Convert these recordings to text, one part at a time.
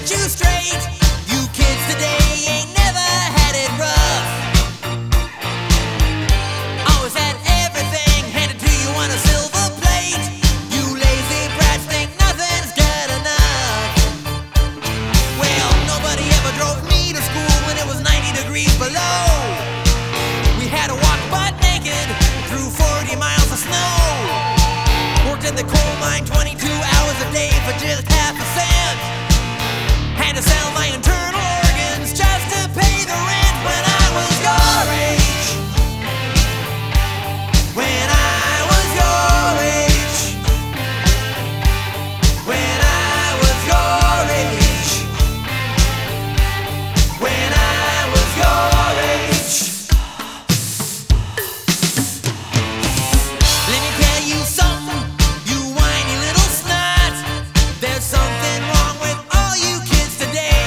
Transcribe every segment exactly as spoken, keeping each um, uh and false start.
set you straight. You kids today ain't never had it rough. Always had everything handed to you on a silver plate. You lazy brats think nothing's good enough. Well, nobody ever drove me to school when it was ninety degrees below. We had to walk butt naked through forty miles of snow. Worked in the coal mine twenty-two hours a day for just half a cent. Had to sell my internal organs just to pay the rent when I was your age. When I was your age. When I was your age. When I was your age. Let me tell you something, you whiny little snot. There's something wrong with all you kids today.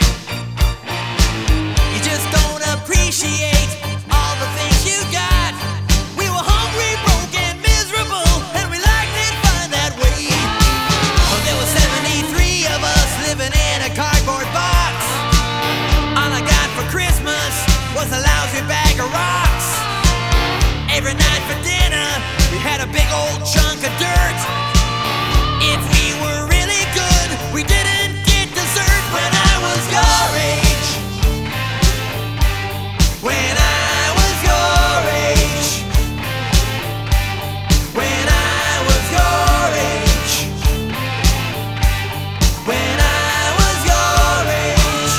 You just don't appreciate all the things you got. We were hungry, broke, and miserable, and we liked it fun that way. Well, there were seventy-three of us living in a cardboard box. All I got for Christmas was a lousy bag of rocks. Every night for dinner, we had a big old chunk of dirt. If we were really good, we didn't get dessert when I was your age. When I was your age. When I was your age. When I was your age.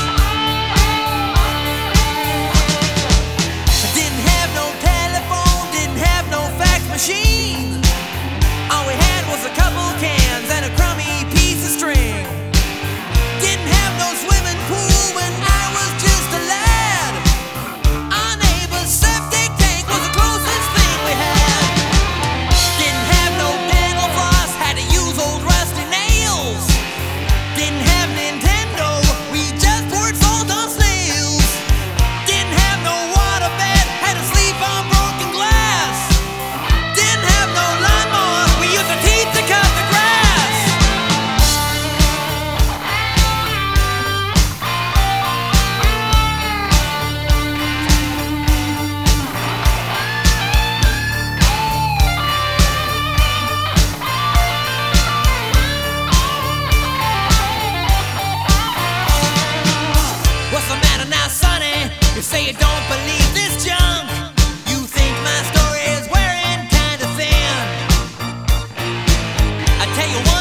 I didn't have no telephone, didn't have no fax machine. All we had was a couple cans and a crummy piece of string. Didn't have no swimming pool when I was just a lad. Our neighbor's septic tank was the closest thing we had. Didn't have no dental floss, had to use old rusty nails. Didn't have Nintendo, we just poured salt on snails. Didn't have no water bed, had to sleep on broken glass. Didn't have no lawnmower, we used our teeth to cut the grass. What's the matter now, Sonny? You say you don't believe this junk. You think my story is wearing kinda thin. I tell you one